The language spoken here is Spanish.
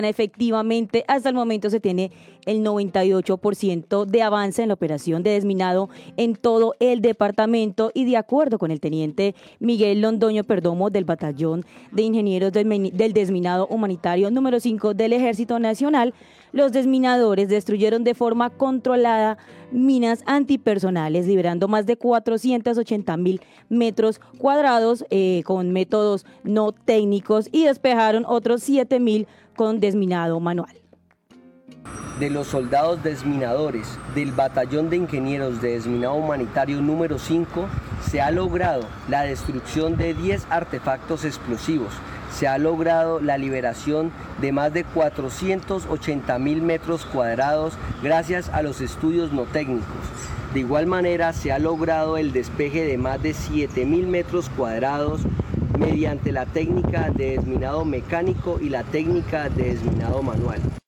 Efectivamente, hasta el momento se tiene el 98% de avance en la operación de desminado en todo el departamento y de acuerdo con el teniente Miguel Londoño Perdomo del Batallón de Ingenieros del Desminado Humanitario número 5 del Ejército Nacional, los desminadores destruyeron de forma controlada minas antipersonales, liberando más de 480.000 metros cuadrados con métodos no técnicos y despejaron otros 7.000 con desminado manual. De los soldados desminadores del Batallón de Ingenieros de Desminado Humanitario número 5, se ha logrado la destrucción de 10 artefactos explosivos, se ha logrado la liberación de más de 480.000 metros cuadrados gracias a los estudios no técnicos. De igual manera, se ha logrado el despeje de más de 7.000 metros cuadrados mediante la técnica de desminado mecánico y la técnica de desminado manual.